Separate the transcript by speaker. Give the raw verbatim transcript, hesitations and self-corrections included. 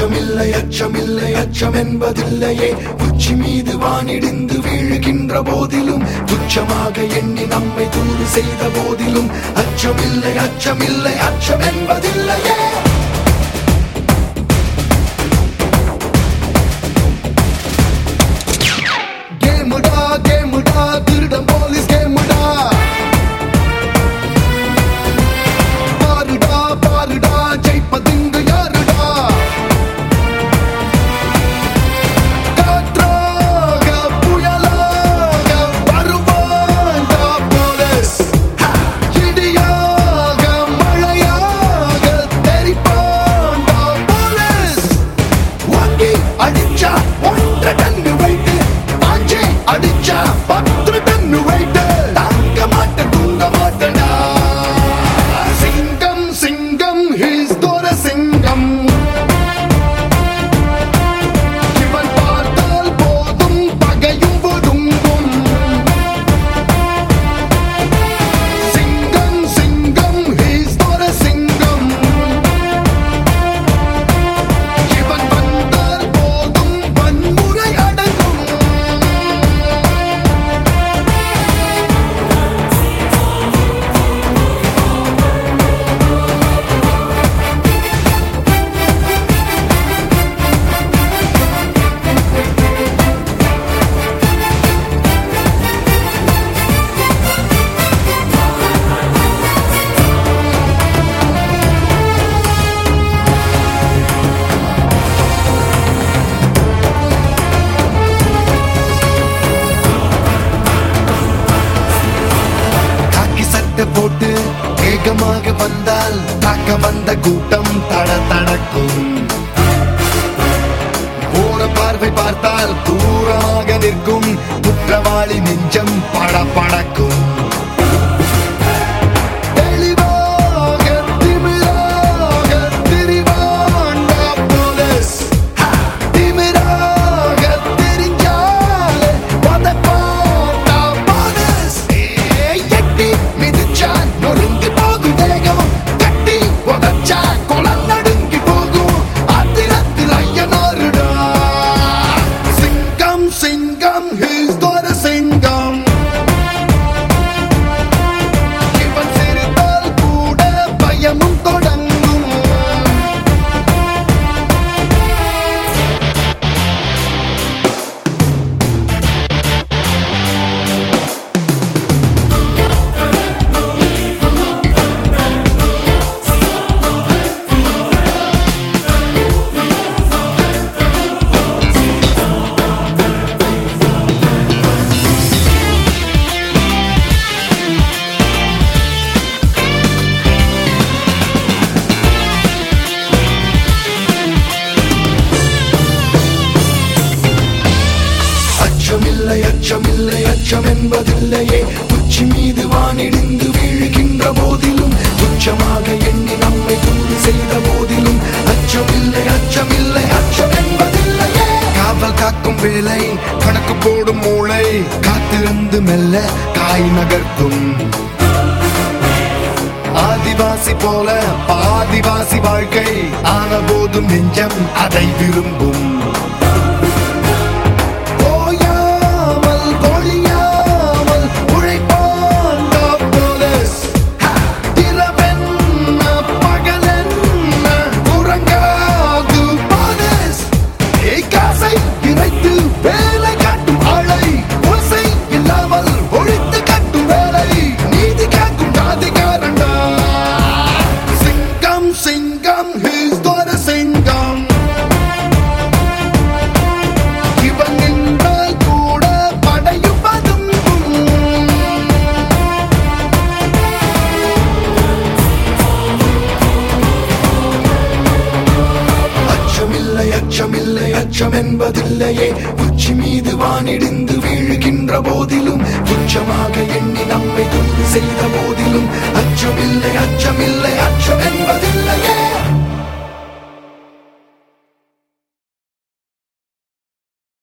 Speaker 1: அச்சமில்லை அச்சமில்லை அச்சம் என்பதில்லையே. உச்சி மீது வானிடிந்து வீழுகின்ற போதிலும், துச்சமாக எண்ணி நம்மை தூது செய்த போதிலும், அச்சமில்லை அச்சமில்லை அச்சம் என்பதில்லையே. கேமுடா கேமுடா திருடம் போலீஸ் கேமுடா, பாருடா பாருடா ஜெயிப்பதிங்கு யாருடா. காற்றாக புயலாக வருவான்டா போலீஸ், இடியாக மழையாக தெரிப்பான்டா போலீஸ். வாங்கி அடிச்சா ஒன்றரை டன்னு வைத்து, ஆஞ்சி அடிச்சா பத்து டன்னு வைத்து, தாங்க மாட்ட தூங்க மாட்டடா. சிங்கம் சிங்கம் ஹிஸ் தோர சிங்கம், இவன் பார்த்தால் போதும் பகையும் ஒடுங்கும். சிங்கம் சிங்கம் ஹிஸ் தோர சிங்கம், இவன் வந்தால் போதும் வன்முறை அடங்கும். காக்கி சட்டை போட்டு வேகமாக வந்தால், தாக்க வந்த கூட்டம் தட தடக்கும். போற பார்வை பார்த்தால் தூரமாக நிற்கும், குற்றவாளி நெஞ்சம் பட படக்கும். தெளிவாக திமிராக திரிவான்டா போலீஸ், திமிராக தெரிஞ்சாலே பதப்பான்டா போலீஸ். ஏய், எட்டி மிதிச்சா நொறுங்கி போகும் தேகம், கட்டி உதச்சா குளம் நடுங்கி போகும். ஆத்திரத்தில் ஐயனாருடா. சிங்கம் சிங்கம் ஹிஸ் தோர சிங்கம், இவன் சிரித்தால் கூட பயமும் தொடங்கும். அச்சமில்லை அச்சமில்லை அச்சம் என்பதில்லையே. உச்சி மீது வானிடிந்து வீழுகின்ற போதிலும், துச்சமாக எண்ணி நம்மை தூது செய்த போதிலும், அச்சமில்லை அச்சமில்லை அச்சம் என்பதில்லையே. காவல் காக்கும் வேலை, கணக்கு போடும் மூளை, காத்திருந்து மெல்ல காய் நகர்த்தும். ஆதிவாசி போல பாதிவாசி வாழ்க்கை ஆன போதும் நெஞ்சம் அதை விரும்பும். ஓயாமல் ஒழியாமல் உழைப்பான்டா போலீஸ், இரவென்ன பகலென்ன உறங்காது போலீஸ். ஏய், காசை இறைத்து வேலை காட்டும் ஆளை, ஓசை இல்லாமல் ஒழித்து காட்டும் வேலை, நீதி காக்கும் ஜாதிகாரண்டா. சிங்கம் சிங்கம் ஹிஸ் தோர சிங்கம், இவன் நின்றால் கூட படையும் பதுங்கும். அச்சமில்லை அச்சமில்லை அச்சம் என்பதில்லையே. உச்சி மீது வானிடிந்து வீழுகின்ற போதிலும், துச்சமாக எண்ணி நம்மை தூது செய்த போதிலும், அச்சமில்லை அச்சமில்லை அச்சம் என்பதில்லை.